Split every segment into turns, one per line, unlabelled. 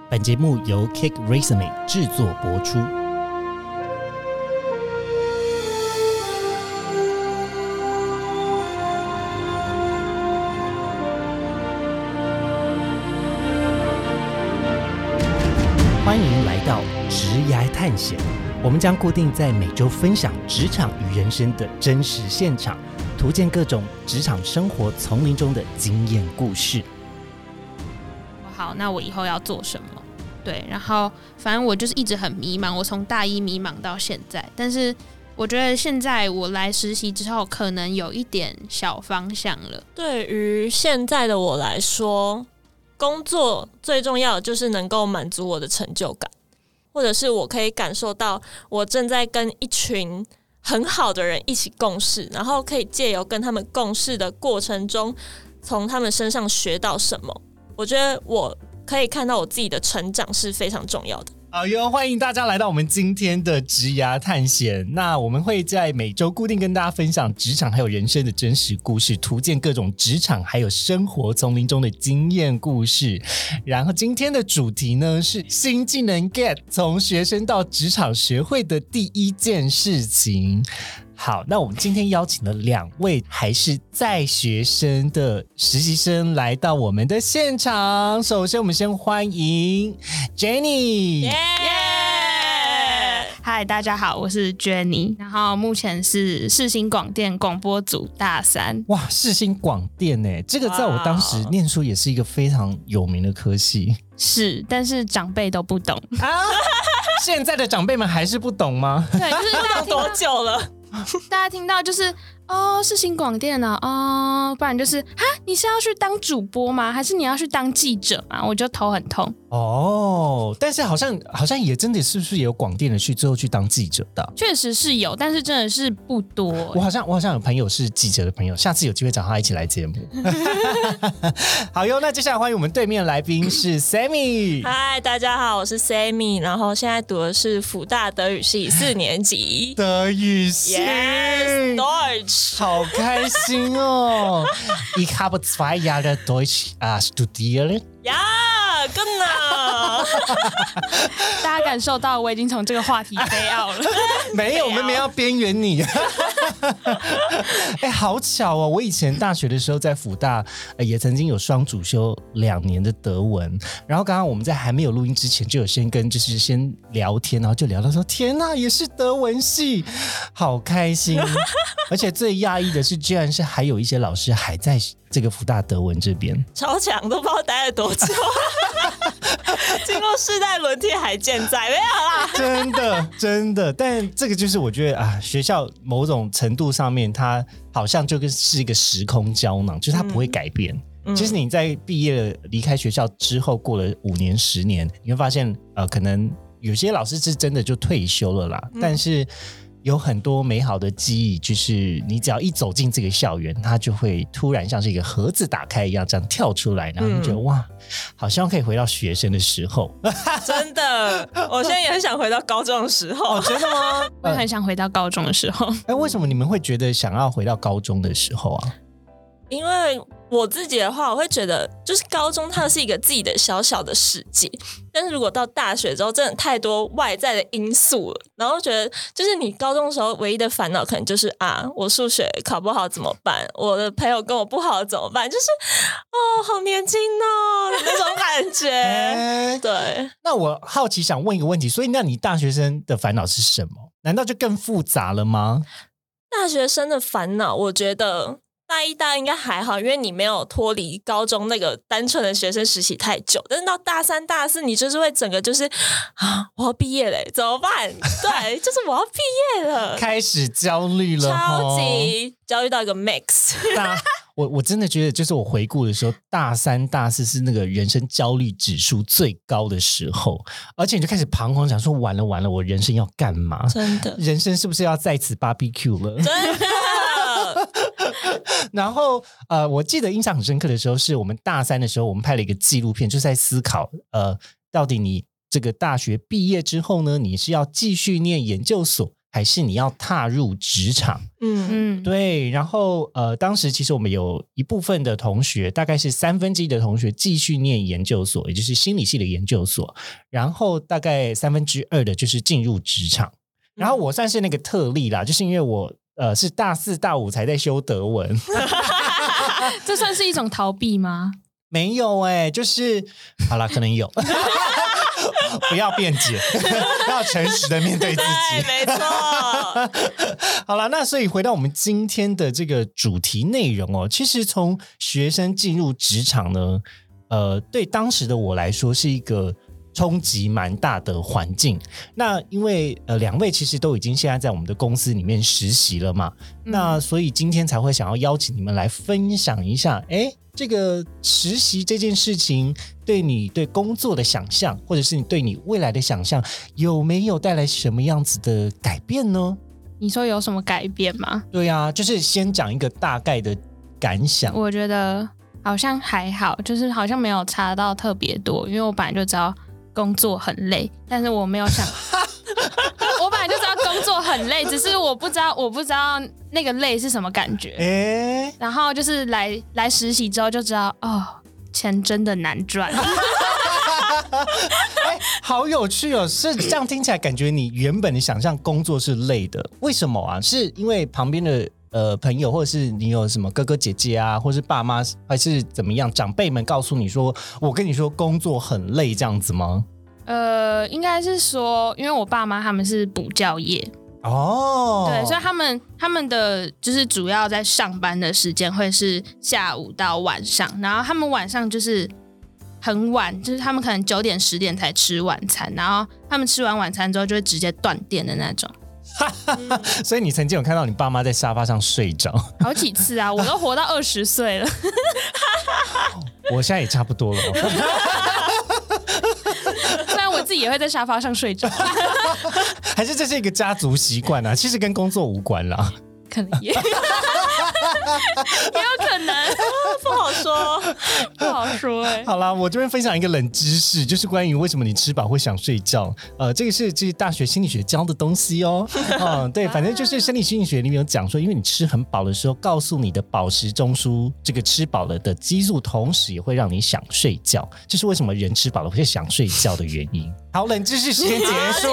本节目由 Cake Resume 制作播出。欢迎来到职涯探险，我们将固定在每周分享职场与人生的真实现场，图鉴各种职场生活丛林中的经验故事。
好，那我以后要做什么？对，然后反正我就是一直很迷茫，我从大一迷茫到现在，但是我觉得现在我来实习之后，可能有一点小方向了。
对于现在的我来说，工作最重要的就是能够满足我的成就感，或者是我可以感受到我正在跟一群很好的人一起共事，然后可以借由跟他们共事的过程中，从他们身上学到什么。我觉得我可以看到我自己的成长是非常重要的。
好哟，欢迎大家来到我们今天的职涯探险。那我们会在每周固定跟大家分享职场还有人生的真实故事，图鉴各种职场还有生活丛林中的经验故事。然后今天的主题呢是新技能 Get， 从学生到职场学会的第一件事情。好，那我们今天邀请了2位还是在学生的实习生来到我们的现场。首先我们先欢迎 Jenny。
嗨，大家好，我是 Jenny， 然后目前是世新广电广播组大3。
哇，世新广电耶，这个在我当时念书也是一个非常有名的科系。
是，但是长辈都不懂
啊。现在的长辈们还是不懂吗？
对，就是大家
多久了？
大家听到就是世新广电啊，不然就是你是要去当主播吗？还是你要去当记者吗？我就头很痛。
但是好像也真的是不是也有广电的最后去当记者的？
确实是有，但是真的是不多。
我好像有朋友是记者的朋友，下次有机会找他一起来节目。好哟，那接下来欢迎我们对面的来宾是 Sammy。
嗨，大家好，我是 Sammy， 然后现在读的是辅大德语系4年级。
德语系。
Yes, Deutsch，
好开心哦！Ich habe 2 Jahre Deutsch studiert。
呀，更呢！
大家感受到我已经从这个话题飞out了。
没有，我们没有要边缘你。好巧哦！我以前大学的时候在辅大，也曾经有双主修2年的德文。然后刚刚我们在还没有录音之前，就有先聊天，然后就聊到说：天哪，也是德文系，好开心！而且最讶异的是，居然是还有一些老师还在这个辅大德文这边，
超强，都不知道待了多久。经过世代轮替还健在，没有啦。真的，但这个就是我觉得学校某种程度上面，它好像就是一个时空胶囊，就是它不会改变。就是你在毕业离开学校之后，过了5年10年，你会发现可能有些老师是真的就退休了啦，但是有很多美好的记忆，就是你只要一走进这个校园，它就会突然像是一个盒子打开一样，这样跳出来，然后你觉得哇，好像可以回到学生的时候。真的，我现在也很想回到高中的时候。
真的吗？
我也很想回到高中的时候。
为什么你们会觉得想要回到高中的时候啊？
因为我自己的话，我会觉得就是高中它是一个自己的小小的世界，但是如果到大学之后，真的太多外在的因素了，然后觉得就是你高中的时候唯一的烦恼可能就是我数学考不好怎么办，我的朋友跟我不好怎么办，就是好年轻哦的那种感觉。对，
那我好奇想问一个问题，所以那你大学生的烦恼是什么？难道就更复杂了吗？
大学生的烦恼我觉得大1大2应该还好，因为你没有脱离高中那个单纯的学生时期太久，但是到大3大4你就是会整个就是我要毕业了怎么办？对，就是我要毕业了，
开始焦虑了，
超级焦虑到一个 max。
我真的觉得就是我回顾的时候，大3大4是那个人生焦虑指数最高的时候，而且你就开始彷徨，想说完了我人生要干嘛？
真的，
人生是不是要在此 barbecue 了？
真的。
然后我记得印象很深刻的时候，是我们大3的时候，我们拍了一个纪录片，就是在思考到底你这个大学毕业之后呢，你是要继续念研究所， 还是你要踏入职场？对。然后当时其实我们有一部分的同学，大概是1/3的同学继续念研究所，也就是心理系的研究所，然后大概2/3的就是进入职场。然后我算是那个特例啦，就是因为我是大4大5才在修德文。
这算是一种逃避吗？
没有就是好啦，可能有。不要辩解，要诚实的面对自己。
没错。
好了，那所以回到我们今天的这个主题内容其实从学生进入职场呢，对当时的我来说是一个冲击蛮大的环境。那因为2位其实都已经现在在我们的公司里面实习了嘛，那所以今天才会想要邀请你们来分享一下，这个实习这件事情对你对工作的想象，或者是你对你未来的想象，有没有带来什么样子的改变呢？
你说有什么改变吗？
对啊，就是先讲一个大概的感想。
我觉得好像还好，就是好像没有差到特别多，因为我本来就知道工作很累，但是我没有想我本来就知道工作很累，只是我不知道那个累是什么感觉。然后就是来实习之后就知道，钱真的难赚。
好有趣哦！是这样听起来，感觉你原本的想象工作是累的，为什么啊？是因为旁边的朋友，或者是你有什么哥哥姐姐啊，或是爸妈，还是怎么样？长辈们告诉你说，我跟你说工作很累，这样子吗？
应该是说，因为我爸妈他们是补教业。对，所以他们的就是主要在上班的时间会是下午到晚上，然后他们晚上就是很晚，就是他们可能9点10点才吃晚餐，然后他们吃完晚餐之后就会直接断电的那种。
所以你曾经有看到你爸妈在沙发上睡着
好几次啊，我都活到20岁了。
我现在也差不多了。
虽然我自己也会在沙发上睡着。
还是这是一个家族习惯啊，其实跟工作无关啦。
可能也有可能。
不好说，
不好说
好啦，我这边分享一个冷知识，就是关于为什么你吃饱会想睡觉。这个是大学心理学教的东西哦。对，反正就是生理心理学里面有讲说，因为你吃很饱的时候，告诉你的饱食中枢这个吃饱了的激素，同时也会让你想睡觉，这是为什么人吃饱了会想睡觉的原因。好，冷知识时间结束。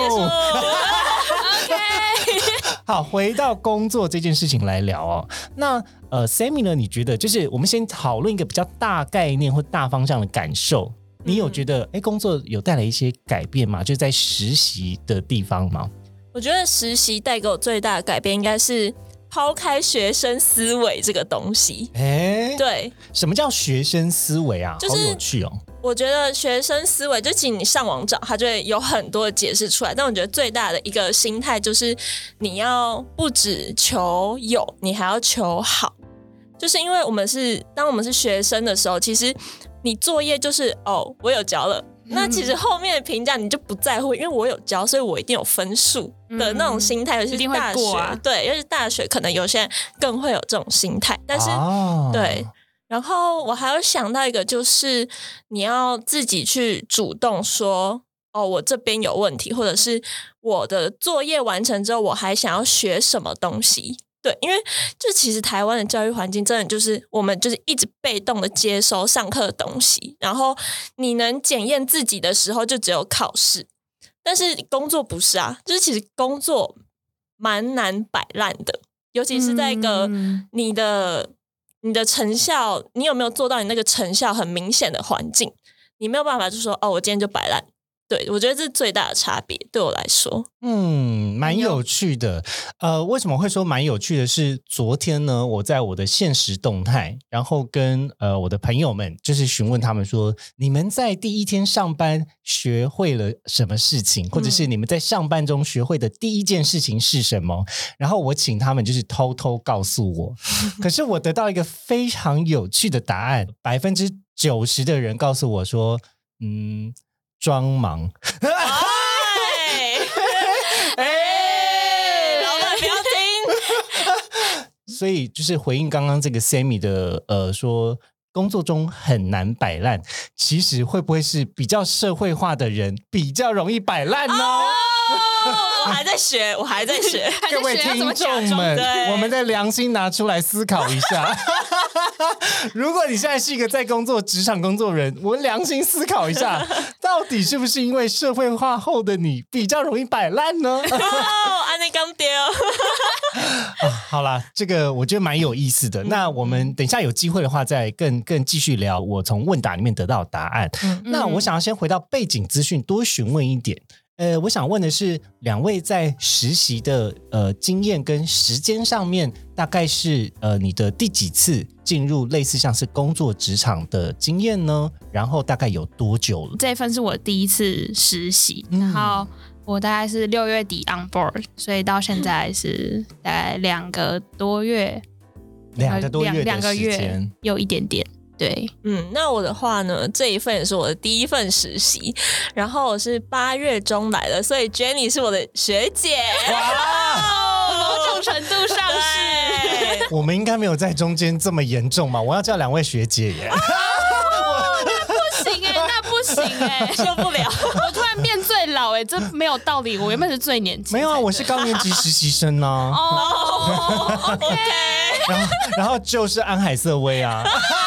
好，回到工作这件事情来聊哦。那Sammy 呢？你觉得就是我们先讨论一个比较大概念或大方向的感受，你有觉得工作有带来一些改变吗？就是在实习的地方吗？
我觉得实习带给我最大的改变应该是抛开学生思维这个东西。对，
什么叫学生思维啊？好有趣哦。
我觉得学生思维，就其实你上网找，它就会有很多的解释出来。但我觉得最大的一个心态就是，你要不只求有，你还要求好。就是因为当我们是学生的时候，其实你作业就是我有交了，那其实后面的评价你就不在乎，因为我有交，所以我一定有分数的那种心态。尤其是大学，对，尤其是大学，可能有些人更会有这种心态。但是，对。然后我还有想到一个，就是你要自己去主动说，我这边有问题，或者是我的作业完成之后，我还想要学什么东西。对，因为就其实台湾的教育环境真的就是我们就是一直被动的接收上课的东西，然后你能检验自己的时候就只有考试，但是工作不是啊，就是其实工作蛮难摆烂的，尤其是在一个你的成效，你有没有做到你那个成效很明显的环境，你没有办法就说我今天就摆烂。对，我觉得这是最大的差别，对我来说。蛮
有趣的。为什么会说蛮有趣的是，昨天呢，我在我的限时动态，然后跟我的朋友们就是询问他们说，你们在第一天上班学会了什么事情，或者是你们在上班中学会的第一件事情是什么？然后我请他们就是偷偷告诉我，可是我得到一个非常有趣的答案，90%的人告诉我说，装忙。老
板不要听。
所以就是回应刚刚这个 Sammy 的说工作中很难摆烂，其实会不会是比较社会化的人比较容易摆烂呢？
我还在学
各位听众们，我们的良心拿出来思考一下。如果你现在是一个在工作职场工作人，我们良心思考一下，到底是不是因为社会化后的你比较容易摆烂呢？
安内刚丢。
好啦，这个我觉得蛮有意思的。那我们等一下有机会的话，再更继续聊我从问答里面得到的答案。那我想要先回到背景资讯，多询问一点。我想问的是，两位在实习的经验跟时间上面，大概是你的第几次进入类似像是工作职场的经验呢？然后大概有多久了？
这一份是我第一次实习，然后我大概是6月底 on board， 所以到现在是大概2个多月
的时间，
有一点点。对，
那我的话呢，这一份也是我的第一份实习，然后我是8月中来的，所以 Jenny 是我的学姐。
哇，某种程度上是。
我们应该没有在中间这么严重嘛？我要叫2位学姐耶。
那不行受不了！我突然变最老这没有道理。我原本是最年轻。
没有啊，我是高年级实习生啊。
OK。
然后就是安海瑟薇啊。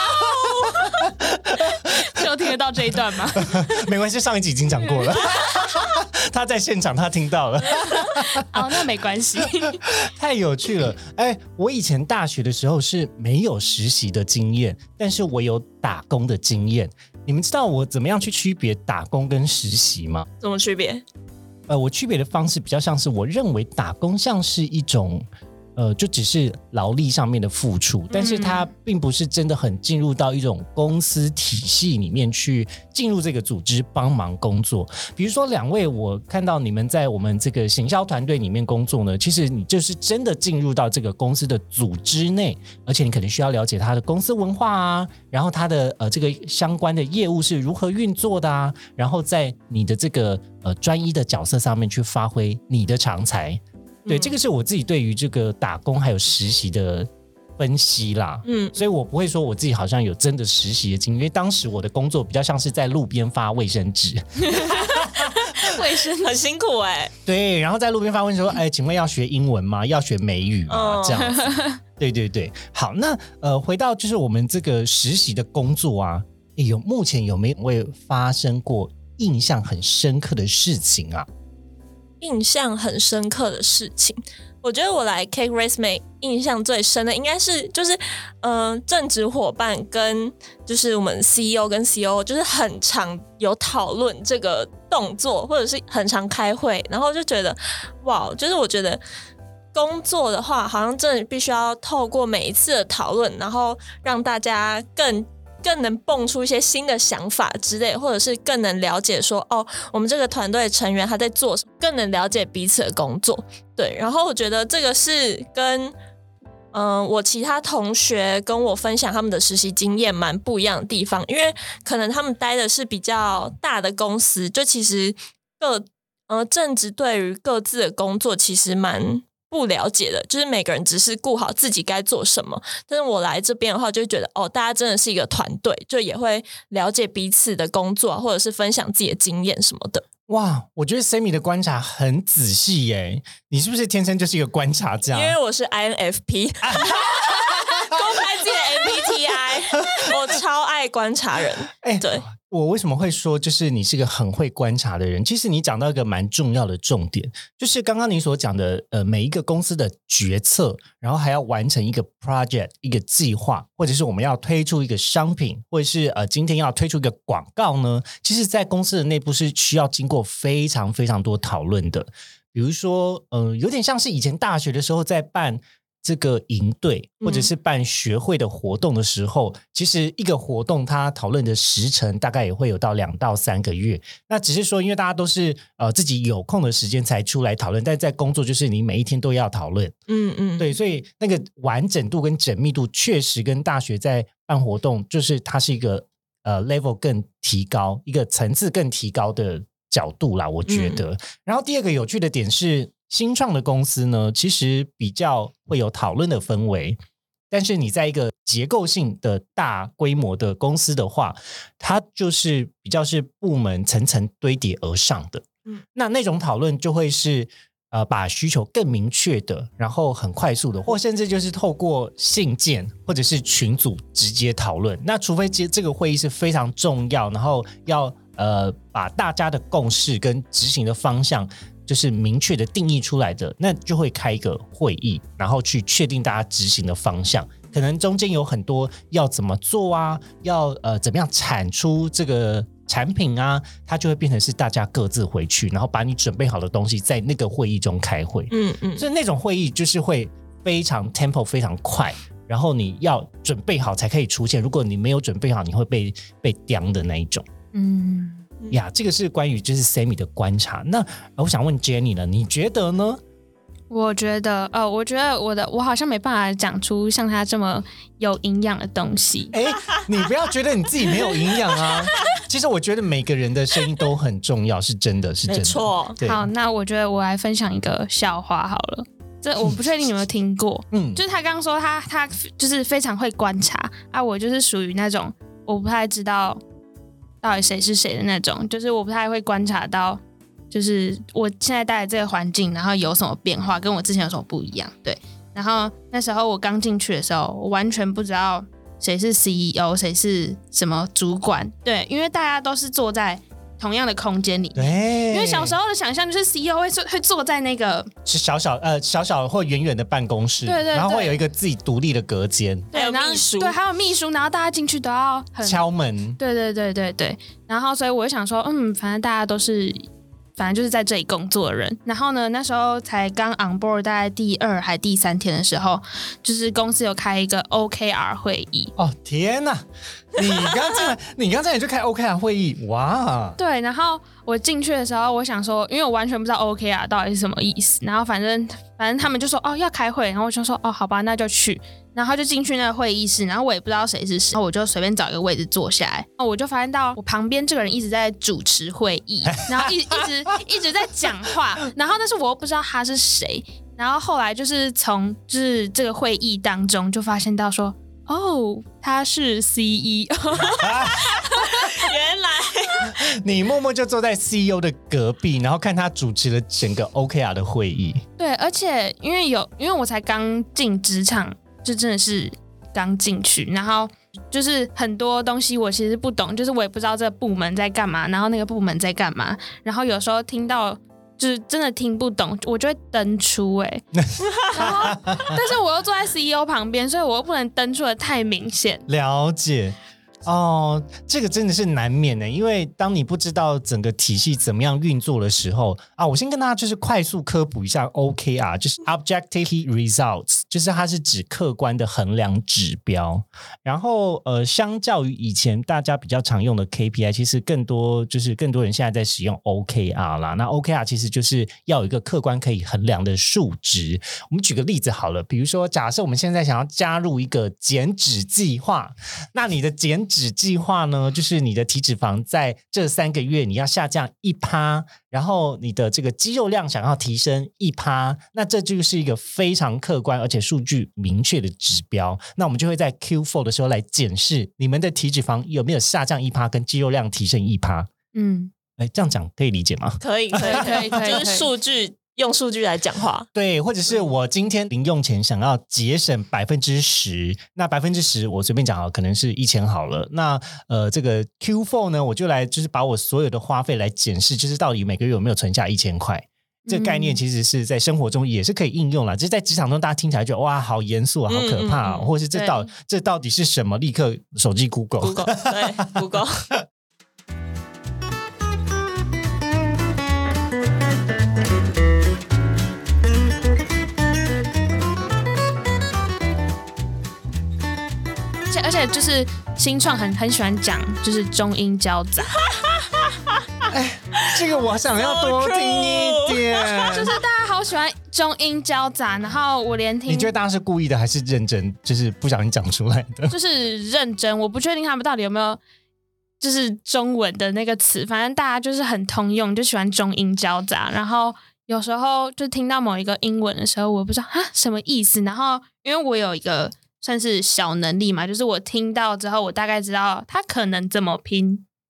就听得到这一段吗？
没关系，上一集已经讲过了。他在现场，他听到了。
那没关系。
太有趣了。我以前大学的时候是没有实习的经验，但是我有打工的经验。你们知道我怎么样去区别打工跟实习吗？
怎么区别？
我区别的方式比较像是，我认为打工像是一种就只是劳力上面的付出，但是它并不是真的很进入到一种公司体系里面去进入这个组织帮忙工作。比如说2位，我看到你们在我们这个行销团队里面工作呢，其实你就是真的进入到这个公司的组织内，而且你可能需要了解它的公司文化啊，然后它的这个相关的业务是如何运作的啊，然后在你的这个专一的角色上面去发挥你的长才。对，这个是我自己对于这个打工还有实习的分析啦。所以我不会说我自己好像有真的实习的经验，因为当时我的工作比较像是在路边发卫生纸。
卫生
很辛苦
对，然后在路边发问说，请问要学英文吗？要学美语吗？这样子。对。好，那回到就是我们这个实习的工作啊，目前有没有发生过印象很深刻的事情啊？
印象很深刻的事情，我觉得我来 Cake Resume 印象最深的应该是就是正职伙伴跟就是我们 CEO 跟 COO 就是很常有讨论这个动作，或者是很常开会，然后就觉得哇，就是我觉得工作的话好像真的必须要透过每一次的讨论，然后让大家更能蹦出一些新的想法之类，或者是更能了解说我们这个团队成员他在做什么，更能了解彼此的工作。对，然后我觉得这个是跟我其他同学跟我分享他们的实习经验蛮不一样的地方，因为可能他们待的是比较大的公司，就其实正职对于各自的工作其实蛮不了解的，就是每个人只是顾好自己该做什么。但是我来这边的话，就会觉得大家真的是一个团队，就也会了解彼此的工作，或者是分享自己的经验什么的。
哇，我觉得 Sammy 的观察很仔细耶，你是不是天生就是一个观察家？
因为我是 INFP 公开自己的 MBTI 我超爱观察人。对，
我为什么会说就是你是个很会观察的人？其实你讲到一个蛮重要的重点，就是刚刚你所讲的每一个公司的决策，然后还要完成一个 project 一个计划，或者是我们要推出一个商品，或者是今天要推出一个广告呢，其实在公司的内部是需要经过非常非常多讨论的。比如说有点像是以前大学的时候在办这个营队或者是办学会的活动的时候，其实一个活动它讨论的时程大概也会有到2到3个月。那只是说因为大家都是自己有空的时间才出来讨论，但在工作就是你每一天都要讨论。对，所以那个完整度跟缜密度确实跟大学在办活动就是它是一个level 更提高，一个层次更提高的角度啦，我觉得。然后第二个有趣的点是，新创的公司呢，其实比较会有讨论的氛围，但是你在一个结构性的大规模的公司的话，它就是比较是部门层层堆叠而上的。 那种讨论就会是把需求更明确的，然后很快速的，或甚至就是透过信件或者是群组直接讨论。那除非这个会议是非常重要，然后要把大家的共识跟执行的方向就是明确的定义出来的，那就会开一个会议，然后去确定大家执行的方向。可能中间有很多要怎么做啊，要怎么样产出这个产品啊，它就会变成是大家各自回去，然后把你准备好的东西在那个会议中开会。所以那种会议就是会非常 tempo 非常快，然后你要准备好才可以出现，如果你没有准备好，你会被刁的那一种。这个是关于就是 Sammy 的观察。那我想问 Jenny 呢，你觉得呢？
我觉得我好像没办法讲出像他这么有营养的东西。
你不要觉得你自己没有营养啊。其实我觉得每个人的声音都很重要，是真的，是真的。
没错。
好，那我觉得我来分享一个笑话好了。这我不确定你有没有听过。就是他刚刚说他就是非常会观察啊，我就是属于那种我不太知道到底谁是谁的那种，就是我不太会观察到就是我现在待的这个环境，然后有什么变化，跟我之前有什么不一样。对，然后那时候我刚进去的时候，我完全不知道谁是 CEO， 谁是什么主管。对，因为大家都是坐在同样的空间里面。因为小时候的想象就是 CEO 会坐在那个
是小小或远远的办公室，
对，
然后会有一个自己独立的隔间，
还有秘书，
对，还有秘书，然后大家进去都要
敲门，
对，然后所以我就想说，反正大家都是。反正就是在这里工作的人，然后呢，那时候才刚 on board， 大概第2还第3天的时候，就是公司有开一个 OKR 会议。
哦天哪！你刚进来就开 OKR 会议，哇！
对，然后我进去的时候，我想说，因为我完全不知道 OKR 到底是什么意思，然后反正他们就说要开会，然后我就说好吧，那就去，然后就进去那个会议室，然后我也不知道谁是谁，然后我就随便找一个位置坐下来，然后我就发现到我旁边这个人一直在主持会议，然后一直在讲话，然后但是我又不知道他是谁，然后后来就是从就是这个会议当中就发现到说。他是 CEO
原来
你默默就坐在 CEO 的隔壁，然后看他主持了整个 OKR 的会议。
对，而且因为我才刚进职场，就真的是刚进去，然后就是很多东西我其实不懂，就是我也不知道这个部门在干嘛，然后那个部门在干嘛，然后有时候听到就是真的听不懂，我就会登出然后但是我又坐在 CEO 旁边，所以我又不能登出的太明显。
了解。这个真的是难免的，因为当你不知道整个体系怎么样运作的时候我先跟大家就是快速科普一下 OKR， 就是 Objective Key Results， 就是它是指客观的衡量指标。然后相较于以前大家比较常用的 KPI， 其实更多人现在在使用 OKR 啦。那 OKR 其实就是要有一个客观可以衡量的数值。我们举个例子好了，比如说假设我们现在想要加入一个减脂计划，那你的减脂计划呢，就是你的体脂肪在这3个月你要下降1%，然后你的这个肌肉量想要提升1%，那这就是一个非常客观而且数据明确的指标。那我们就会在 Q4 的时候来检视你们的体脂肪有没有下降1%跟肌肉量提升1%。这样讲可以理解吗？
可以，就是数据。用数据来讲话，
对，或者是我今天零用钱想要节省10%，那10%我随便讲可能是1000好了。那这个 Q4 呢，我就来就是把我所有的花费来检视，就是到底每个月有没有存下1000块。这个概念其实是在生活中也是可以应用啦，就是在职场中大家听起来就哇好严肃好可怕或是这到底是什么？立刻手机 Google
对 Google。
而且就是新创很喜欢讲就是中英交杂
这个我想要多听一点
就是大家好喜欢中英交杂，然后我连听，
你觉得大家是故意的还是认真就是不小心讲出来的？
就是认真，我不确定他们到底有没有就是中文的那个词，反正大家就是很通用，就喜欢中英交杂，然后有时候就听到某一个英文的时候我不知道什么意思，然后因为我有一个算是小能力嘛，就是我听到之后我大概知道他可能怎么拼，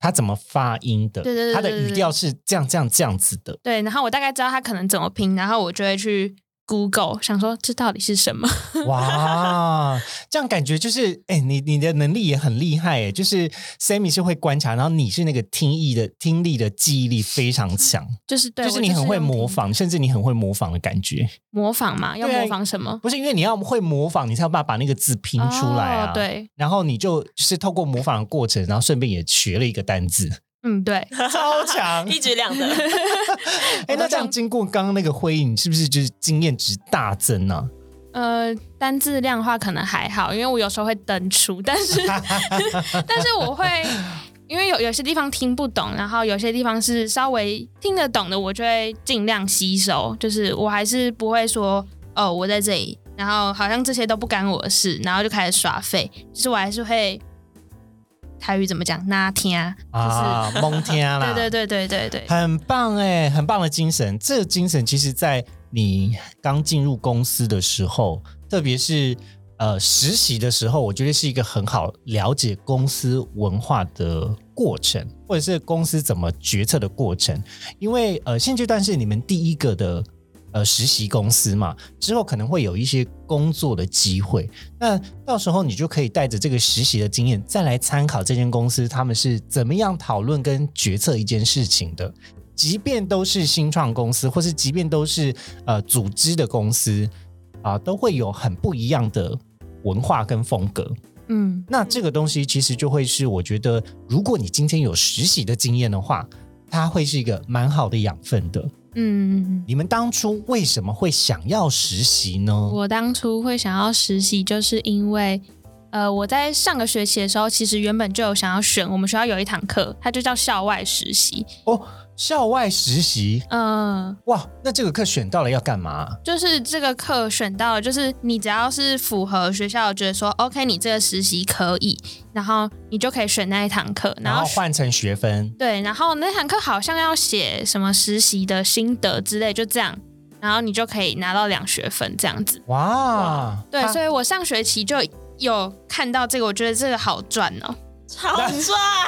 他怎么发音的，
对，
他的语调是这样子的。
对，然后我大概知道他可能怎么拼，然后我就会去 Google 想说这到底是什么。
哇，这样感觉就是你的能力也很厉害就是 Sammy 是会观察，然后你是那个听力的记忆力非常强，
就是对，
就是你很会模仿，甚至你很会模仿的感觉。
模仿嘛，要模仿什么？
不是因为你要会模仿，你才有办法把那个字拼出来啊。
对，
然后你就是透过模仿的过程，然后顺便也学了一个单字。
对，
超强，
一举两得。
那这样经过刚刚那个会议，你是不是就是经验值大增呢？
单字量的话可能还好，因为我有时候会登出，但是我会因为有些地方听不懂，然后有些地方是稍微听得懂的，我就会尽量吸收，就是我还是不会说我在这里，然后好像这些都不干我的事，然后就开始耍废，就是我还是会台语怎么讲？那听就是
蒙听啦。
对，
很棒很棒的精神。这个精神其实在你刚进入公司的时候，特别是实习的时候，我觉得是一个很好了解公司文化的过程，或者是公司怎么决策的过程。因为现阶段是你们第一个的实习公司嘛，之后可能会有一些工作的机会，那到时候你就可以带着这个实习的经验再来参考这间公司他们是怎么样讨论跟决策一件事情的。即便都是新创公司，或是即便都是组织的公司都会有很不一样的文化跟风格。那这个东西其实就会是我觉得如果你今天有实习的经验的话，它会是一个蛮好的养分的。你们当初为什么会想要实习呢？
我当初会想要实习就是因为我在上个学期的时候其实原本就有想要选我们学校有一堂课，它就叫校外实习。
校外实习，哇，那这个课选到了要干嘛？
就是这个课选到了，就是你只要是符合学校觉得说 OK 你这个实习可以，然后你就可以选那一堂课，
然后换成学分。
对，然后那堂课好像要写什么实习的心得之类，就这样，然后你就可以拿到2学分这样子。
哇，
对，所以我上学期就有看到这个，我觉得这个好赚哦。
超赚，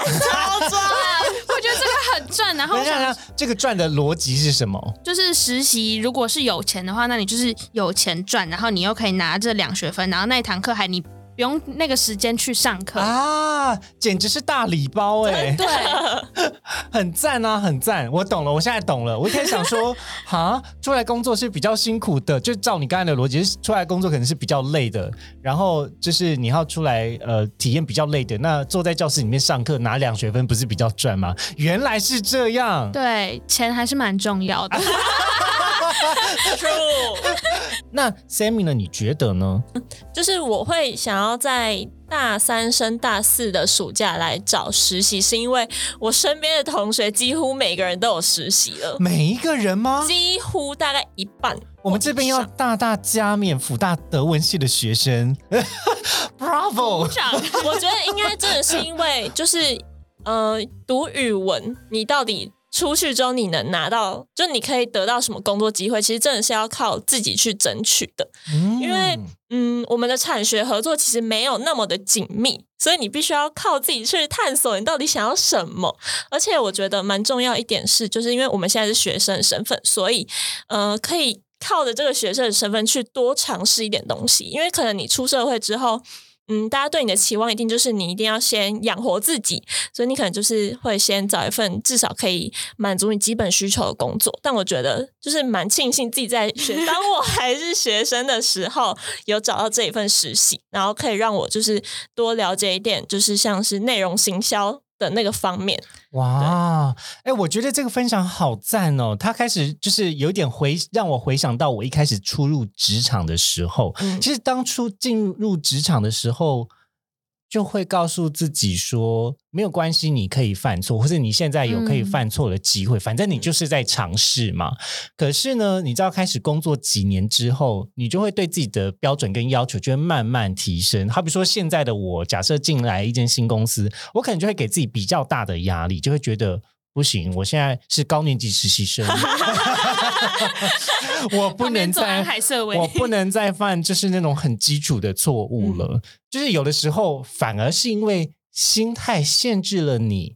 我觉得这个很赚。然后我想
这个赚的逻辑是什么？
就是实习如果是有钱的话，那你就是有钱赚，然后你又可以拿这2学分，然后那一堂课你不用那个时间去上课
简直是大礼包
对，
很赞啊，很赞。我懂了，我现在懂了。我一开始想说出来工作是比较辛苦的，就照你刚才的逻辑，出来工作可能是比较累的，然后就是你要出来体验比较累的，那坐在教室里面上课拿2学分不是比较赚吗？原来是这样。
对，钱还是蛮重要的。
那 Sammy 呢？你觉得呢？
就是我会想要在大3升大4的暑假来找实习，是因为我身边的同学几乎每个人都有实习了。
每一个人吗？
几乎大概一半。
我们这边要大大加冕辅大德文系的学生Bravo。
我觉得应该真的是因为就是读语文你到底出去之后你能拿到，就你可以得到什么工作机会，其实真的是要靠自己去争取的。因为我们的产学合作其实没有那么的紧密，所以你必须要靠自己去探索你到底想要什么。而且我觉得蛮重要一点是，就是因为我们现在是学生的身份，所以可以靠着这个学生的身份去多尝试一点东西。因为可能你出社会之后大家对你的期望一定就是你一定要先养活自己，所以你可能就是会先找一份至少可以满足你基本需求的工作。但我觉得就是蛮庆幸自己在当我还是学生的时候有找到这一份实习，然后可以让我就是多了解一点就是像是内容行销的那个方面。
哇，我觉得这个分享好赞哦！他开始就是有点让我回想到我一开始初入职场的时候，其实当初进入职场的时候就会告诉自己说没有关系，你可以犯错，或者你现在有可以犯错的机会，反正你就是在尝试嘛。可是呢，你知道开始工作几年之后，你就会对自己的标准跟要求就会慢慢提升。好比说现在的我，假设进来一间新公司，我可能就会给自己比较大的压力，就会觉得不行，我现在是高年级实习生我不能再犯就是那种很基础的错误了。就是有的时候反而是因为心态限制了你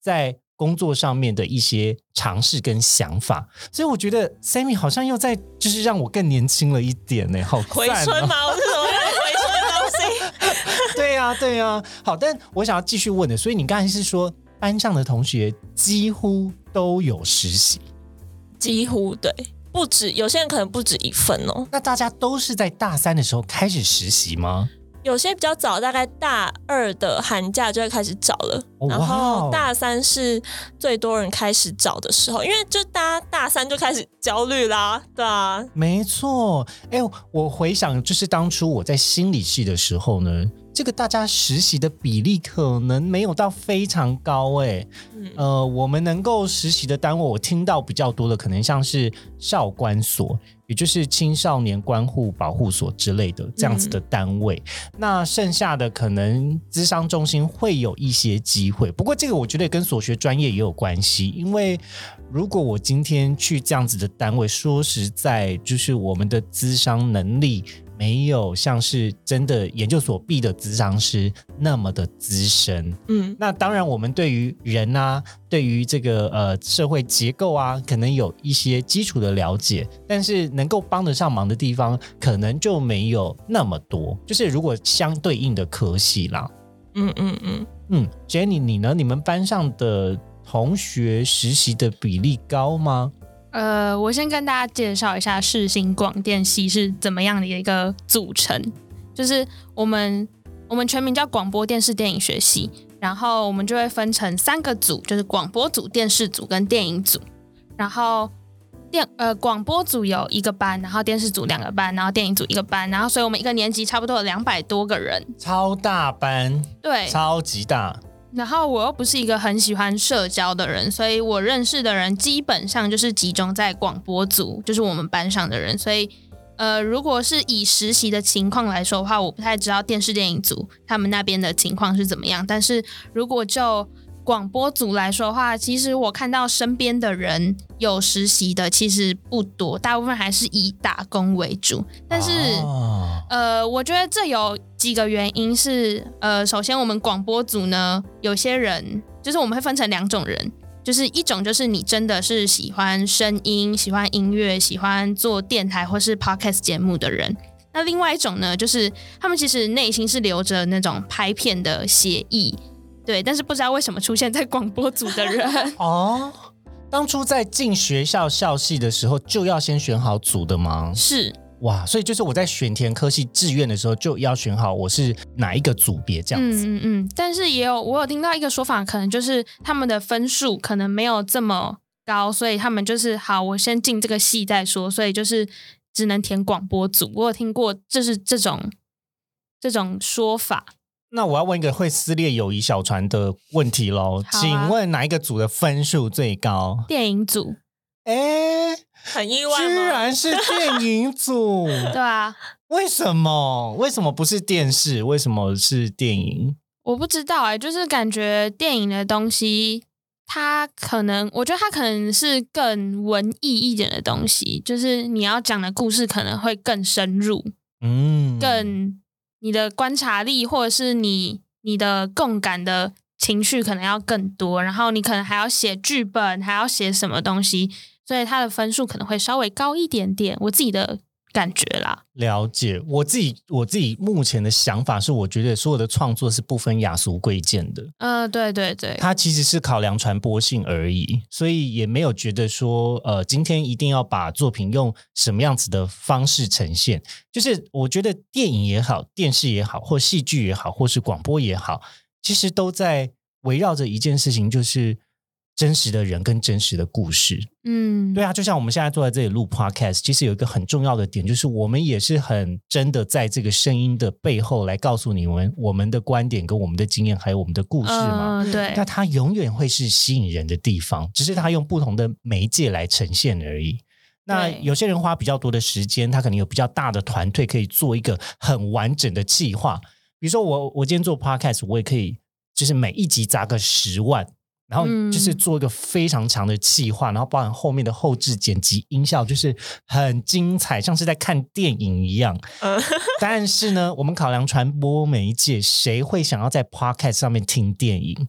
在工作上面的一些尝试跟想法，所以我觉得 Sammy 好像又在就是让我更年轻了一点呢，好赞哦！
回春吗？我是怎么样回春的东西？
对啊，对啊。好，但我想要继续问的，所以你刚才是说班上的同学几乎都有实习？
几乎对，不止，有些人可能不止一份哦。
那大家都是在大3的时候开始实习吗？
有些比较早，大概大2的寒假就会开始找了，然后大3是最多人开始找的时候，因为就大家大3就开始焦虑啦，对啊，
没错。我回想就是当初我在心理系的时候呢，这个大家实习的比例可能没有到非常高我们能够实习的单位，我听到比较多的可能像是少管所，也就是青少年关护保护所之类的这样子的单位，那剩下的可能諮商中心会有一些机会，不过这个我觉得跟所学专业也有关系，因为如果我今天去这样子的单位，说实在就是我们的諮商能力没有像是真的研究所毕的諮商师那么的资深，那当然我们对于人啊，对于这个社会结构啊，可能有一些基础的了解，但是能够帮得上忙的地方可能就没有那么多，就是如果相对应的科系啦。Jenny 你呢？你们班上的同学实习的比例高吗？
我先跟大家介绍一下世新广电系是怎么样的一个组成，就是我们全名叫广播电视电影学系，然后我们就会分成3个组，就是广播组、电视组跟电影组，然后广播组有1个班，然后电视组2个班，然后电影组1个班，然后所以我们一个年级差不多有200多个人，
超大班，
对，
超级大。
然后我又不是一个很喜欢社交的人，所以我认识的人基本上就是集中在广播组，就是我们班上的人，所以如果是以实习的情况来说的话，我不太知道电视电影组他们那边的情况是怎么样，但是如果就广播组来说的话，其实我看到身边的人有实习的其实不多，大部分还是以打工为主，但是我觉得这有几个原因是首先我们广播组呢，有些人就是我们会分成2种人，就是一种就是你真的是喜欢声音、喜欢音乐、喜欢做电台或是 podcast 节目的人，那另外一种呢，就是他们其实内心是留着那种拍片的协议，对，但是不知道为什么出现在广播组的人
当初在进学校校系的时候就要先选好组的吗？
是。
哇，所以就是我在选填科系志愿的时候就要选好我是哪一个组别这样子。
但是我有听到一个说法，可能就是他们的分数可能没有这么高，所以他们就是好，我先进这个系再说，所以就是只能填广播组。我有听过就是这种说法。
那我要问一个会撕裂友谊小船的问题咯，请问哪一个组的分数最高？
电影组。
很意外吗？
居然是电影组
对啊，
为什么不是电视？为什么是电影？
我不知道就是感觉电影的东西我觉得它可能是更文艺一点的东西，就是你要讲的故事可能会更深入，更你的观察力或者是你的共感的情绪可能要更多，然后你可能还要写剧本，还要写什么东西，所以它的分数可能会稍微高一点点，我自己的感觉啦。
了解，我自己目前的想法是，我觉得所有的创作是不分雅俗贵贱的。
对对对，
它其实是考量传播性而已，所以也没有觉得说今天一定要把作品用什么样子的方式呈现。就是我觉得电影也好，电视也好，或戏剧也好，或是广播也好，其实都在围绕着一件事情，就是真实的人跟真实的故事。对啊，就像我们现在坐在这里录 podcast， 其实有一个很重要的点，就是我们也是很真的在这个声音的背后来告诉你们我们的观点跟我们的经验还有我们的故事嘛。
对，
那它永远会是吸引人的地方，只是它用不同的媒介来呈现而已。那有些人花比较多的时间，他可能有比较大的团队可以做一个很完整的企划，比如说我今天做 podcast， 我也可以就是每一集砸个10万，然后就是做一个非常强的企划，然后包含后面的后制剪辑音效，就是很精彩，像是在看电影一样。但是呢，我们考量传播媒介，谁会想要在 podcast 上面听电影？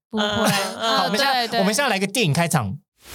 不会。
好，我们现在来个电影开场。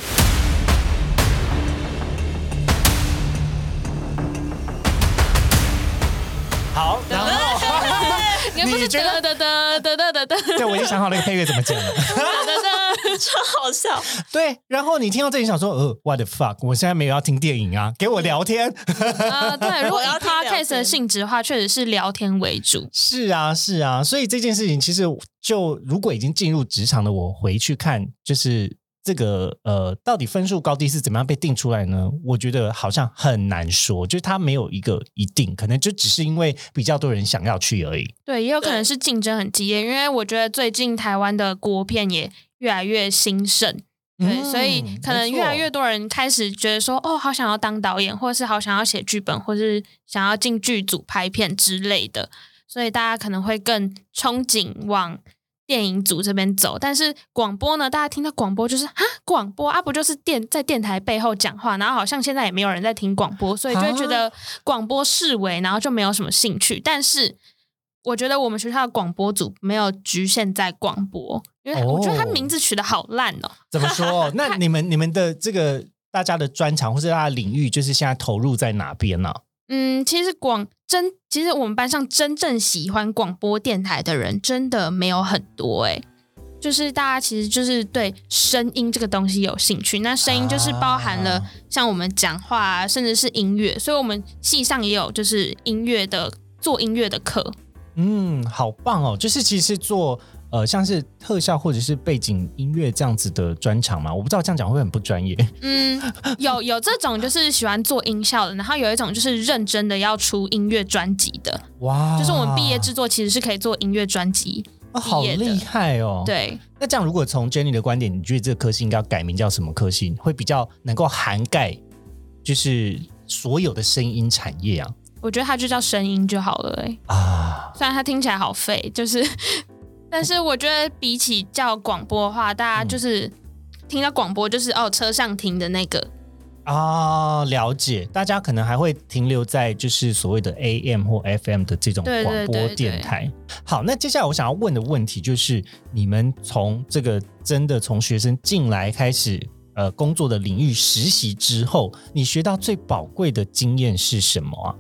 好，然后你觉得对，我已经想好那个配乐怎么剪了，
超好笑。
对，然后你听到这里想说what the fuck， 我现在没有要听电影啊，给我聊天。
对，如果以 podcast 的性质的话，确实是聊天为主。
是啊，所以这件事情其实就如果已经进入职场的我回去看，就是这个到底分数高低是怎么样被定出来呢？我觉得好像很难说，就是它没有一个一定，可能就只是因为比较多人想要去而已。
对，也有可能是竞争很激烈，因为我觉得最近台湾的国片也越来越兴盛。对，所以可能越来越多人开始觉得说，好想要当导演，或是好想要写剧本，或是想要进剧组拍片之类的，所以大家可能会更憧憬往电影组这边走。但是广播呢，大家听到广播就是广播不就是在电台背后讲话，然后好像现在也没有人在听广播，所以就会觉得广播式微，然后就没有什么兴趣。但是我觉得我们学校的广播组没有局限在广播，因为我觉得他名字取得好烂哦。
怎么说？那你们的这个大家的专长或是大家的领域，就是现在投入在哪边呢？
其实我们班上真正喜欢广播电台的人真的没有很多就是大家其实就是对声音这个东西有兴趣，那声音就是包含了像我们讲话啊，甚至是音乐，所以我们系上也有就是做音乐的课。
好棒哦！就是其实做像是特效或者是背景音乐这样子的专场嘛，我不知道这样讲会很不专业。
有这种就是喜欢做音效的，然后有一种就是认真的要出音乐专辑的。哇！就是我们毕业制作其实是可以做音乐专辑。
好厉害哦！
对，
那这样如果从 Jenny 的观点，你觉得这个科系应该要改名叫什么科系，会比较能够涵盖就是所有的声音产业啊？
我觉得它就叫声音就好了虽然它听起来好废，就是但是我觉得比起叫广播的话，大家就是听到广播就是车上听的那个
了解。大家可能还会停留在就是所谓的 AM 或 FM 的这种广播电台。好，那接下来我想要问的问题就是，你们从这个真的从学生进来开始工作的领域实习之后，你学到最宝贵的经验是什么啊？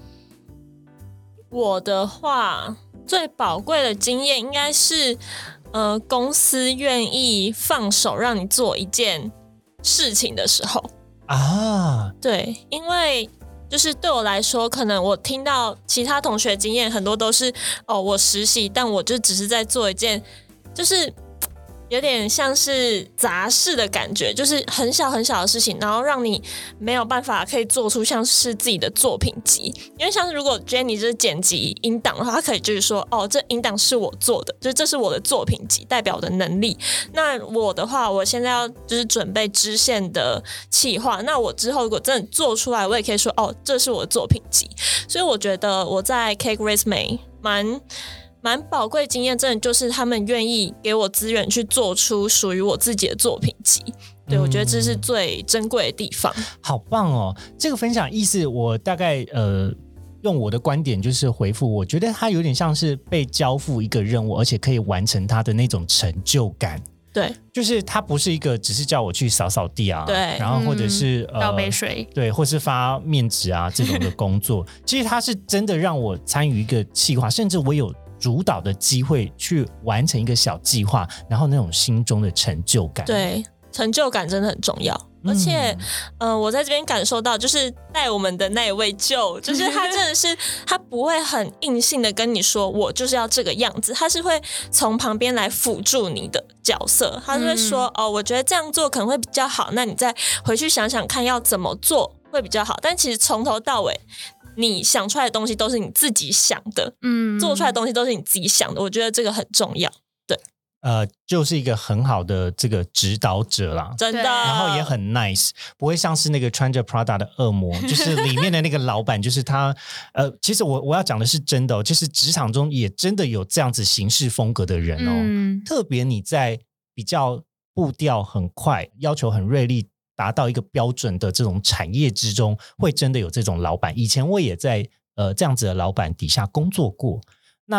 我的话，最宝贵的经验应该是，公司愿意放手让你做一件事情的时候对，因为就是对我来说，可能我听到其他同学经验很多都是我实习，但我就只是在做一件，就是有点像是杂事的感觉，就是很小很小的事情，然后让你没有办法可以做出像是自己的作品集。因为像是如果 Jenny 就是剪辑音档的话，她可以就是说这音档是我做的，就是这是我的作品集，代表我的能力。那我的话，我现在要就是准备支线的企划，那我之后如果真的做出来，我也可以说这是我的作品集。所以我觉得我在 Cake Resume 蛮宝贵经验，真的就是他们愿意给我资源去做出属于我自己的作品集。对，我觉得这是最珍贵的地方。
好棒哦！这个分享意思，我大概用我的观点就是回复，我觉得它有点像是被交付一个任务，而且可以完成它的那种成就感。
对，
就是它不是一个只是叫我去扫扫地对，然后或者是
倒杯水，
对，或是发面纸这种的工作。其实它是真的让我参与一个企划，甚至我有主导的机会去完成一个小计划，然后那种心中的成就感。
对，成就感真的很重要。而且我在这边感受到就是带我们的那一位就是他真的是他不会很硬性的跟你说我就是要这个样子，他是会从旁边来辅助你的角色。他就会说我觉得这样做可能会比较好，那你再回去想想看要怎么做会比较好。但其实从头到尾你想出来的东西都是你自己想的，做出来的东西都是你自己想的，我觉得这个很重要。对，
就是一个很好的这个指导者啦，
真的，
然后也很 nice， 不会像是那个穿着 Prada 的恶魔，就是里面的那个老板，就是他其实我要讲的是真的就是职场中也真的有这样子行事风格的人特别你在比较步调很快，要求很锐利，达到一个标准的这种产业之中，会真的有这种老板。以前我也在这样子的老板底下工作过。那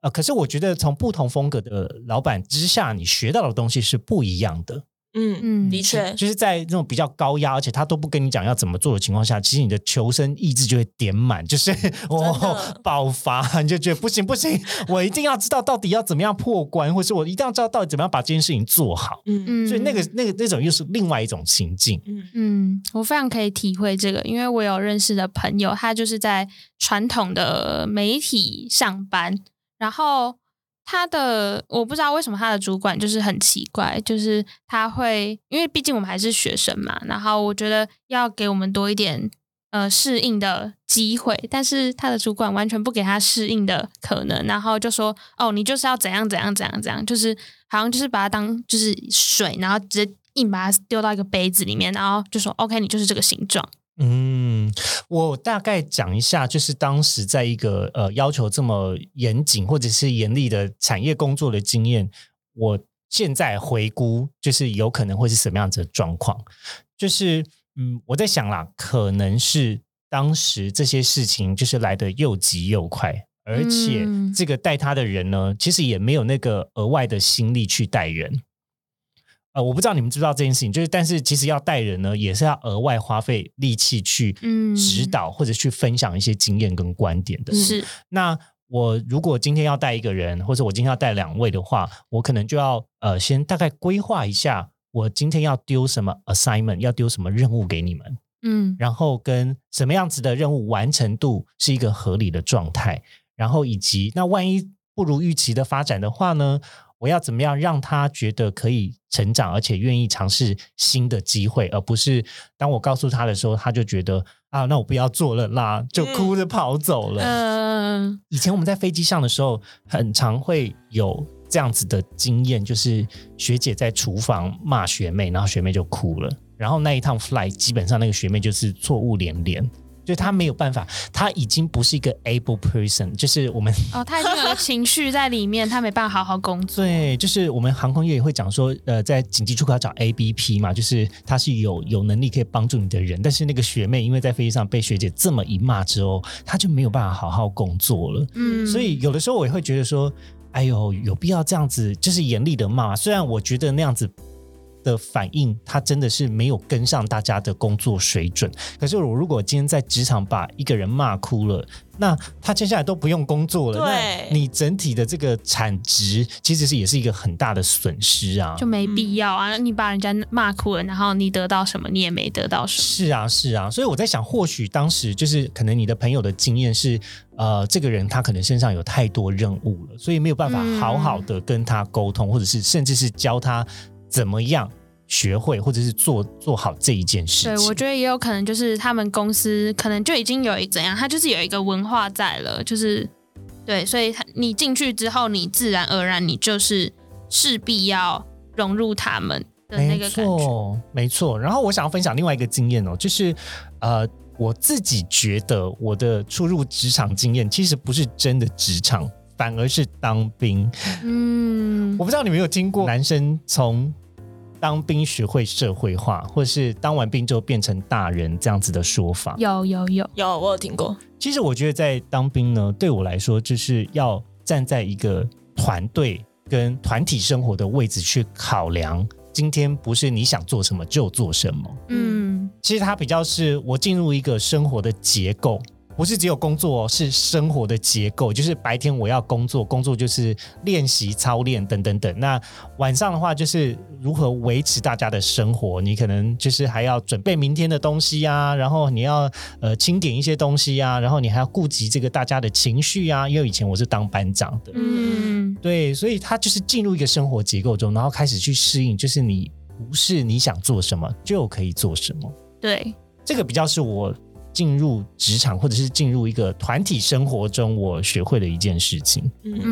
可是我觉得从不同风格的老板之下，你学到的东西是不一样的。
的确，
就是在那种比较高压，而且他都不跟你讲要怎么做的情况下，其实你的求生意志就会点满，就是爆发，你就觉得不行，我一定要知道到底要怎么样破关，或是我一定要知道到底怎么样把这件事情做好。所以那种又是另外一种情境。
我非常可以体会这个，因为我有认识的朋友，他就是在传统的媒体上班，然后我不知道为什么他的主管就是很奇怪，就是他会，因为毕竟我们还是学生嘛，然后我觉得要给我们多一点适应的机会，但是他的主管完全不给他适应的可能，然后就说你就是要怎样，就是好像就是把它当就是水，然后直接硬把它丢到一个杯子里面，然后就说 OK 你就是这个形状。
我大概讲一下，就是当时在一个要求这么严谨或者是严厉的产业工作的经验，我现在回顾就是有可能会是什么样子的状况。就是我在想啦，可能是当时这些事情就是来得又急又快，而且这个带他的人呢，其实也没有那个额外的心力去带人。我不知道你们知不知道这件事情，就是但是其实要带人呢，也是要额外花费力气去指导或者去分享一些经验跟观点的。
是，
那我如果今天要带一个人，或者我今天要带2位的话，我可能就要先大概规划一下，我今天要丢什么 assignment， 要丢什么任务给你们，然后跟什么样子的任务完成度是一个合理的状态，然后以及那万一不如预期的发展的话呢，我要怎么样让他觉得可以成长，而且愿意尝试新的机会，而不是当我告诉他的时候，他就觉得那我不要做了啦，就哭着跑走了。以前我们在飞机上的时候，很常会有这样子的经验，就是学姐在厨房骂学妹，然后学妹就哭了，然后那一趟 flight 基本上那个学妹就是错误连连。就他没有办法，他已经不是一个 able person， 就是我们
他已经有情绪在里面，他没办法好好工作。
对，就是我们航空业也会讲说，在紧急出口要找 ABP 嘛，就是他是有能力可以帮助你的人，但是那个学妹因为在飞机上被学姐这么一骂之后，他就没有办法好好工作了。所以有的时候我也会觉得说，哎呦，有必要这样子就是严厉的骂？虽然我觉得那样子的反应他真的是没有跟上大家的工作水准，可是我如果今天在职场把一个人骂哭了，那他接下来都不用工作了，那你整体的这个产值其实也是一个很大的损失啊，
就没必要啊，你把人家骂哭了，然后你得到什么？你也没得到什么。
是啊，所以我在想，或许当时就是可能你的朋友的经验是这个人他可能身上有太多任务了，所以没有办法好好的跟他沟通，或者是甚至是教他怎么样学会或者是做好这一件事情。
对，我觉得也有可能就是他们公司可能就已经有怎样，他就是有一个文化在了，就是对，所以你进去之后，你自然而然你就是势必要融入他们的那个感觉。
没错。然后我想要分享另外一个经验就是我自己觉得我的初入职场经验其实不是真的职场，反而是当兵。我不知道你们有听过男生从当兵学会社会化，或是当完兵之后变成大人这样子的说法？
有，我
有听过。
其实我觉得在当兵呢，对我来说就是要站在一个团队跟团体生活的位置去考量，今天不是你想做什么就做什么。其实它比较是我进入一个生活的结构，不是只有工作是生活的结构，就是白天我要工作就是练习操练等等等，那晚上的话就是如何维持大家的生活，你可能就是还要准备明天的东西啊，然后你要清点一些东西啊，然后你还要顾及这个大家的情绪啊，因为以前我是当班长的。对，所以他就是进入一个生活结构中，然后开始去适应，就是你不是你想做什么就可以做什么。
对，
这个比较是我进入职场或者是进入一个团体生活中我学会的一件事情。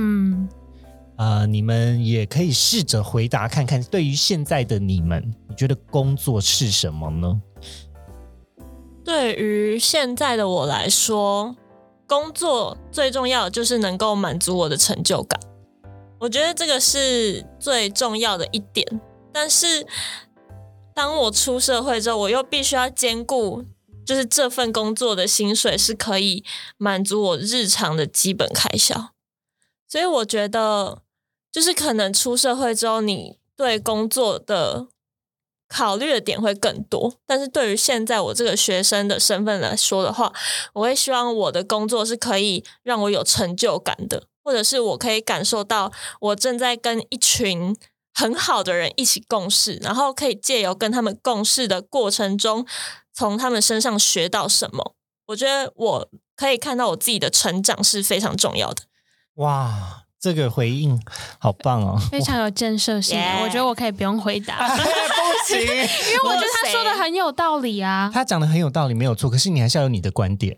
你们也可以试着回答看看，对于现在的你们，你觉得工作是什么呢？
对于现在的我来说，工作最重要的就是能够满足我的成就感，我觉得这个是最重要的一点。但是当我出社会之后，我又必须要兼顾就是这份工作的薪水是可以满足我日常的基本开销，
所以我觉得就是可能出社会之后，你对工作的考虑的点会更多，但是对于现在我这个学生的身份来说的话，我会希望我的工作是可以让我有成就感的，或者是我可以感受到我正在跟一群很好的人一起共事，然后可以借由跟他们共事的过程中，从他们身上学到什么。我觉得我可以看到我自己的成长是非常重要的。
哇，这个回应好棒哦，
非常有建设性。我觉得我可以不用回答
不行，因为
我觉得他说的很有道理啊。
他讲的很有道理，没有错，可是你还是要有你的观点。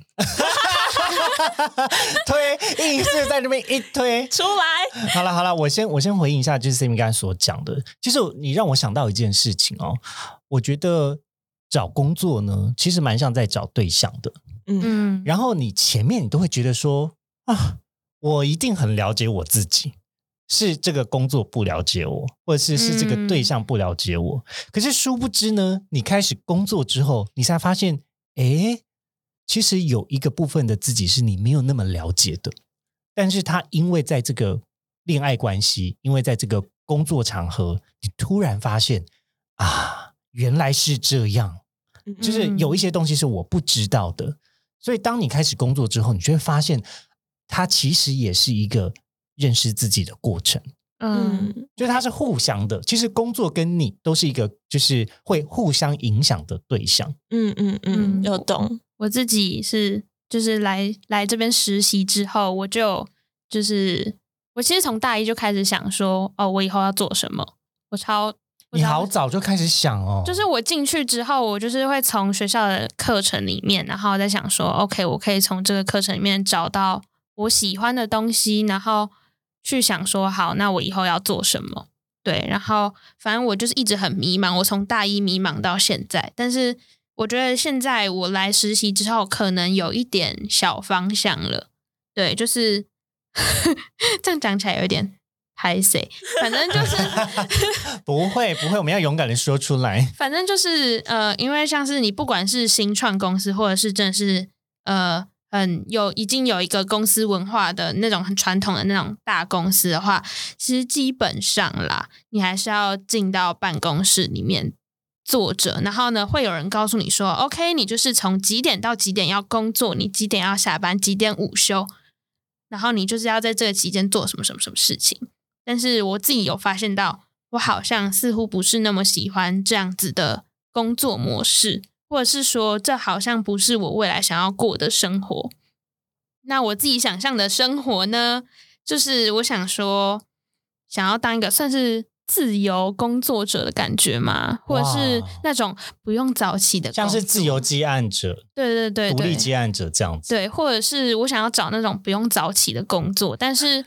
推，硬是在那边一推
出来。
好了，我先回应一下，就是 Sammy 刚才所讲的。其实你让我想到一件事情哦，我觉得找工作呢，其实蛮像在找对象的。然后你前面你都会觉得说啊，我一定很了解我自己，是这个工作不了解我，或者是这个对象不了解我。可是殊不知呢，你开始工作之后，你才发现，其实有一个部分的自己是你没有那么了解的，但是他因为在这个恋爱关系，因为在这个工作场合，你突然发现啊，原来是这样，就是有一些东西是我不知道的。所以当你开始工作之后，你就会发现它其实也是一个认识自己的过程。就是它是互相的，其实工作跟你都是一个就是会互相影响的对象。
有懂。
我自己是就是来这边实习之后，我其实从大一就开始想说，我以后要做什么。
你好早就开始想哦，
就是我进去之后，我就是会从学校的课程里面，然后再想说 OK 我可以从这个课程里面找到我喜欢的东西，然后去想说好，那我以后要做什么。对，然后反正我就是一直很迷茫，我从大一迷茫到现在，但是我觉得现在我来实习之后可能有一点小方向了。对，就是这样讲起来有点拍谁，反正就是
不会，我们要勇敢的说出来。
反正就是因为像是你不管是新创公司，或者是真的是已经有一个公司文化的那种很传统的那种大公司的话，其实基本上啦，你还是要进到办公室里面坐着，然后呢会有人告诉你说 OK 你就是从几点到几点要工作，你几点要下班，几点午休，然后你就是要在这个期间做什么什么什么事情。但是我自己有发现到，我好像似乎不是那么喜欢这样子的工作模式，或者是说这好像不是我未来想要过的生活。那我自己想象的生活呢，就是我想说想要当一个算是自由工作者的感觉嘛，或者是那种不用早起的工作，
像是自由接案者，
对，
独立接案者这样子。
对，或者是我想要找那种不用早起的工作，但是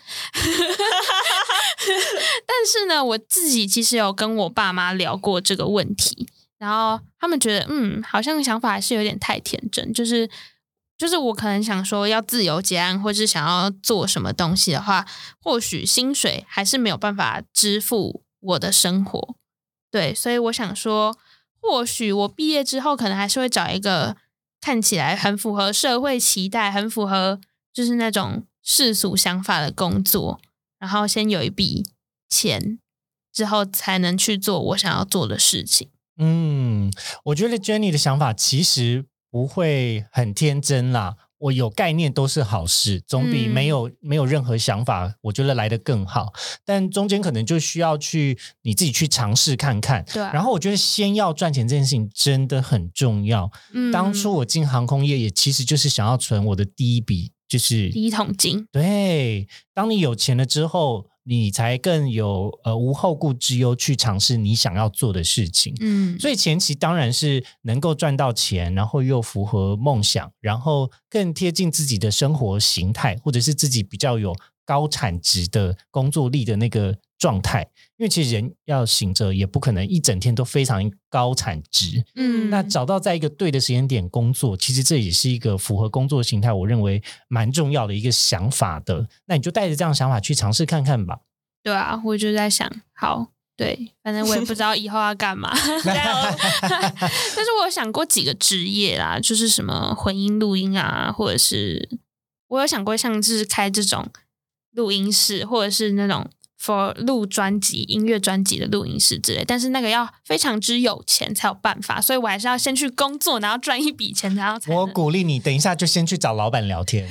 呢，我自己其实有跟我爸妈聊过这个问题，然后他们觉得好像想法还是有点太天真，就是我可能想说要自由接案，或是想要做什么东西的话，或许薪水还是没有办法支付我的生活。对，所以我想说或许我毕业之后可能还是会找一个看起来很符合社会期待，很符合就是那种世俗想法的工作，然后先有一笔钱之后才能去做我想要做的事情。
我觉得 Jenny 的想法其实不会很天真啦，我有概念都是好事，总比没有任何想法我觉得来得更好。但中间可能就需要你自己去尝试看看。
对啊，
然后我觉得先要赚钱这件事情真的很重要。当初我进航空业也其实就是想要存我的第一笔，就是
第一桶金。
对，当你有钱了之后，你才更有无后顾之忧去尝试你想要做的事情。所以前期当然是能够赚到钱，然后又符合梦想，然后更贴近自己的生活形态，或者是自己比较有高产值的工作力的那个状态。因为其实人要醒着也不可能一整天都非常高产值。那找到在一个对的时间点工作，其实这也是一个符合工作形态，我认为蛮重要的一个想法的。那你就带着这样的想法去尝试看看吧。
对啊，我就在想，好，对，反正我也不知道以后要干嘛。但是我有想过几个职业啦，就是什么混音录音啊，或者是我有想过像是开这种录音室，或者是那种 for 录专辑、音乐专辑的录音室之类，但是那个要非常之有钱才有办法，所以我还是要先去工作，然后赚一笔钱，然后才能。
我鼓励你，等一下就先去找老板聊天，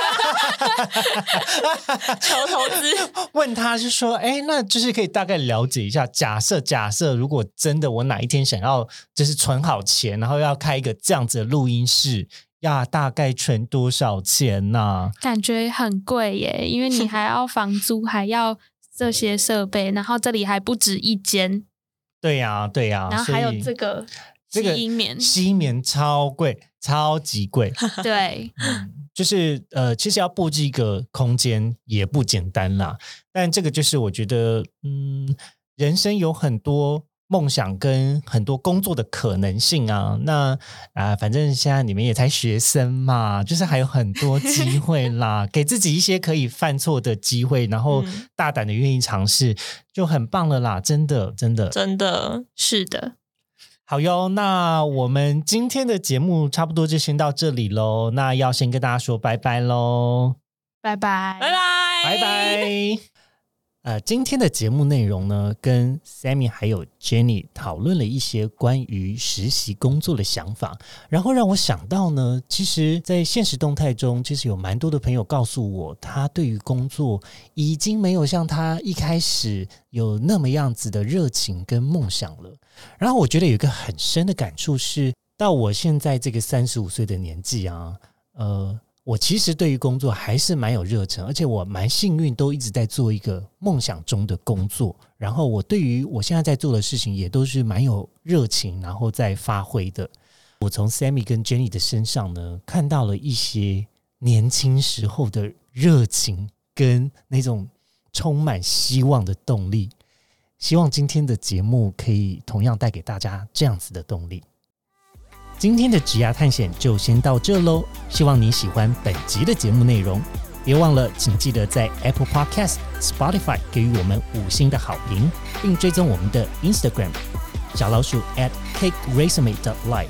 求投资，
问他是说，哎，那就是可以大概了解一下，假设如果真的我哪一天想要就是存好钱，然后要开一个这样子的录音室。要大概存多少钱呢？
感觉很贵耶，因为你还要房租，还要这些设备，然后这里还不止一间。
对呀，
然后还有这个吸棉，
吸棉超贵，超级贵。
对，
就是其实要布置一个空间也不简单啦。但这个就是我觉得，人生有很多梦想跟很多工作的可能性啊，那反正现在你们也才学生嘛，就是还有很多机会啦，给自己一些可以犯错的机会，然后大胆的愿意尝试，就很棒了啦，真的
是的。
好哟，那我们今天的节目差不多就先到这里咯，那要先跟大家说拜拜咯，
拜拜，
拜拜，
拜拜。今天的节目内容呢，跟 Sammy 还有 Jenny 讨论了一些关于实习工作的想法，然后让我想到呢，其实在现实动态中，其实有蛮多的朋友告诉我，他对于工作已经没有像他一开始有那么样子的热情跟梦想了。然后我觉得有一个很深的感触是，到我现在这个35岁的年纪啊，我其实对于工作还是蛮有热忱，而且我蛮幸运都一直在做一个梦想中的工作，然后我对于我现在在做的事情也都是蛮有热情然后在发挥的。我从 Sammy 跟 Jenny 的身上呢，看到了一些年轻时候的热情跟那种充满希望的动力，希望今天的节目可以同样带给大家这样子的动力。今天的职涯探险就先到这咯，希望你喜欢本集的节目内容，别忘了请记得在 Apple Podcast、Spotify 给予我们5星的好评，并追踪我们的 Instagram 小老鼠@cakeresume.life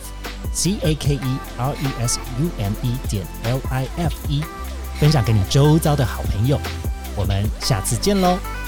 CAKERESUME.LIFE 分享给你周遭的好朋友，我们下次见咯。